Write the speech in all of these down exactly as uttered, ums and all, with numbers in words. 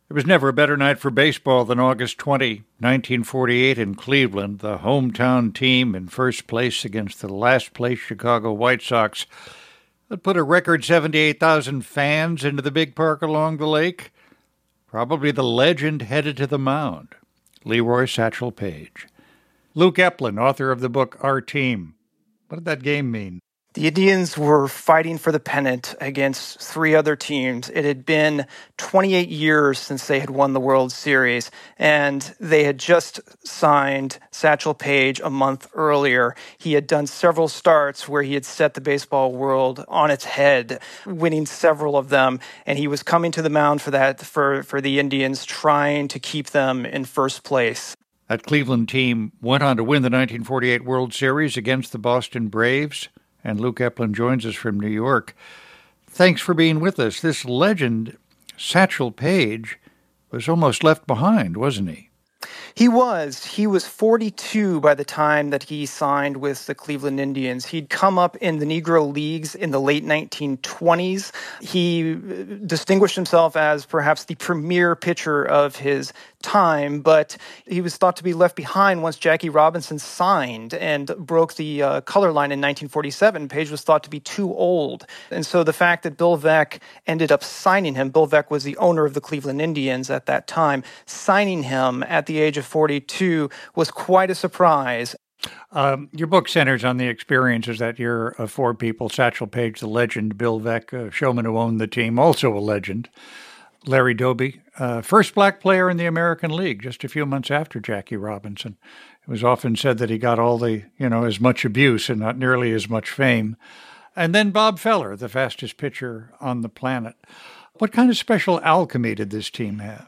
There was never a better night for baseball than August twentieth, nineteen forty-eight in Cleveland. The hometown team in first place against the last-place Chicago White Sox. That put a record seventy-eight thousand fans into the big park along the lake. Probably the legend headed to the mound, Leroy Satchel Paige. Luke Epplin, author of the book Our Team. What did that game mean? The Indians were fighting for the pennant against three other teams. It had been twenty-eight years since they had won the World Series, and they had just signed Satchel Paige a month earlier. He had done several starts where he had set the baseball world on its head, winning several of them, and he was coming to the mound for that for, for the Indians, trying to keep them in first place. That Cleveland team went on to win the nineteen forty-eight World Series against the Boston Braves. And Luke Epplin joins us from New York. Thanks for being with us. This legend, Satchel Paige, was almost left behind, wasn't he? He was. He was forty-two by the time that he signed with the Cleveland Indians. He'd come up in the Negro Leagues in the late nineteen twenties. He distinguished himself as perhaps the premier pitcher of his time, but he was thought to be left behind once Jackie Robinson signed and broke the uh, color line in nineteen forty-seven. Paige was thought to be too old. And so the fact that Bill Veeck ended up signing him, Bill Veeck was the owner of the Cleveland Indians at that time, signing him at the age of forty-two was quite a surprise. Um, your book centers on the experiences that year of four people: Satchel Paige, the legend; Bill Veeck, a showman who owned the team, also a legend; Larry Doby, uh, first black player in the American League, just a few months after Jackie Robinson. It was often said that he got all the, you know, as much abuse and not nearly as much fame. And then Bob Feller, the fastest pitcher on the planet. What kind of special alchemy did this team have?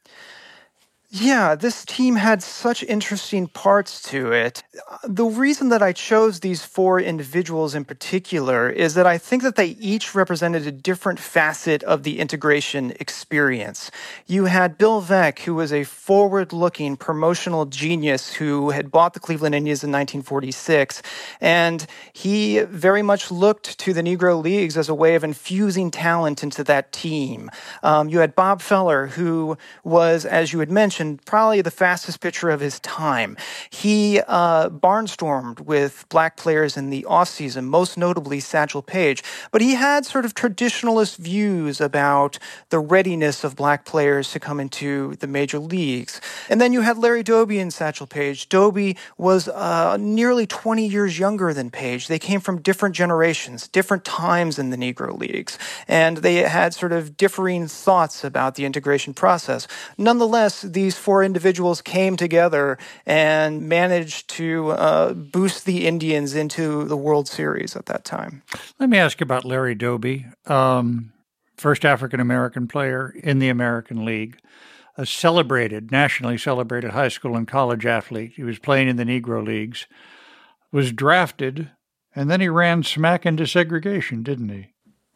Yeah, this team had such interesting parts to it. The reason that I chose these four individuals in particular is that I think that they each represented a different facet of the integration experience. You had Bill Veeck, who was a forward-looking promotional genius who had bought the Cleveland Indians in nineteen forty-six, and he very much looked to the Negro Leagues as a way of infusing talent into that team. Um, you had Bob Feller, who was, as you had mentioned, probably the fastest pitcher of his time. He uh, barnstormed with black players in the offseason, most notably Satchel Paige, but he had sort of traditionalist views about the readiness of black players to come into the major leagues. And then you had Larry Doby and Satchel Paige. Doby was uh, nearly twenty years younger than Paige. They came from different generations, different times in the Negro Leagues, and they had sort of differing thoughts about the integration process. Nonetheless, these four individuals came together and managed to uh, boost the Indians into the World Series at that time. Let me ask you about Larry Doby, um, first African-American player in the American League, a celebrated, nationally celebrated high school and college athlete. He was playing in the Negro Leagues, was drafted, and then he ran smack into segregation, didn't he?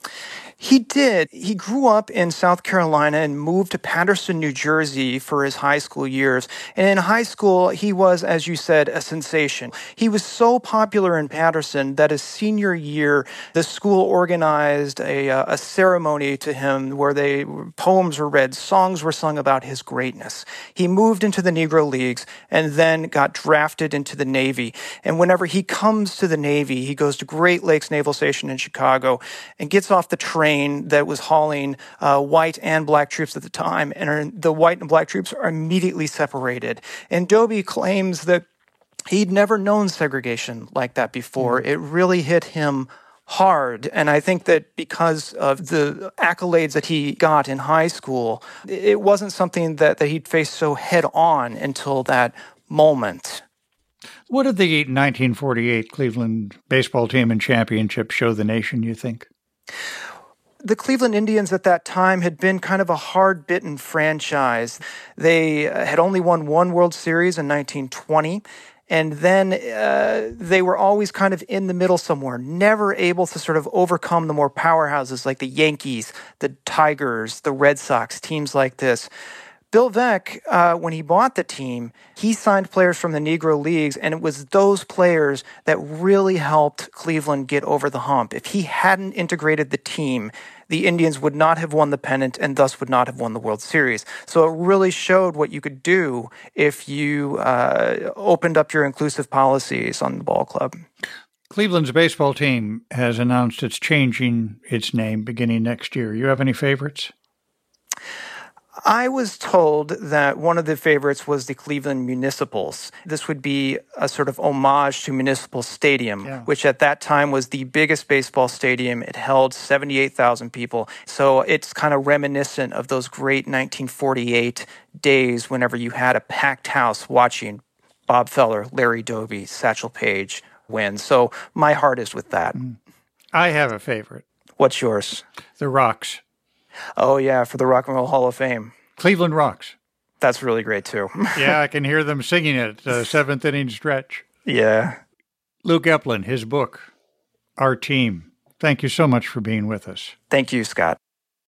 He did. He grew up in South Carolina and moved to Paterson, New Jersey for his high school years. And in high school, he was, as you said, a sensation. He was so popular in Paterson that his senior year, the school organized a, uh, a ceremony to him where they poems were read, songs were sung about his greatness. He moved into the Negro Leagues and then got drafted into the Navy. And whenever he comes to the Navy, he goes to Great Lakes Naval Station in Chicago and gets off the train that was hauling uh, white and black troops at the time, and are, the white and black troops are immediately separated. And Doby claims that he'd never known segregation like that before. Mm-hmm. It really hit him hard, and I think that because of the accolades that he got in high school, it wasn't something that, that he'd faced so head-on until that moment. What did the nineteen forty-eight Cleveland baseball team and championship show the nation, you think? The Cleveland Indians at that time had been kind of a hard-bitten franchise. They had only won one World Series in nineteen twenty, and then uh, they were always kind of in the middle somewhere, never able to sort of overcome the more powerhouses like the Yankees, the Tigers, the Red Sox, teams like this. Bill Veeck, uh, when he bought the team, he signed players from the Negro Leagues, and it was those players that really helped Cleveland get over the hump. If he hadn't integrated the team, the Indians would not have won the pennant and thus would not have won the World Series. So it really showed what you could do if you uh, opened up your inclusive policies on the ball club. Cleveland's baseball team has announced it's changing its name beginning next year. You have any favorites? I was told that one of the favorites was the Cleveland Municipals. This would be a sort of homage to Municipal Stadium, yeah. which at that time was the biggest baseball stadium. It held seventy-eight thousand people. So it's kind of reminiscent of those great nineteen forty-eight days whenever you had a packed house watching Bob Feller, Larry Doby, Satchel Paige win. So my heart is with that. I have a favorite. What's yours? The Rocks. Oh, yeah, for the Rock and Roll Hall of Fame. Cleveland Rocks. That's really great, too. Yeah, I can hear them singing it, the seventh inning stretch. Yeah. Luke Epplin, his book, Our Team. Thank you so much for being with us. Thank you, Scott.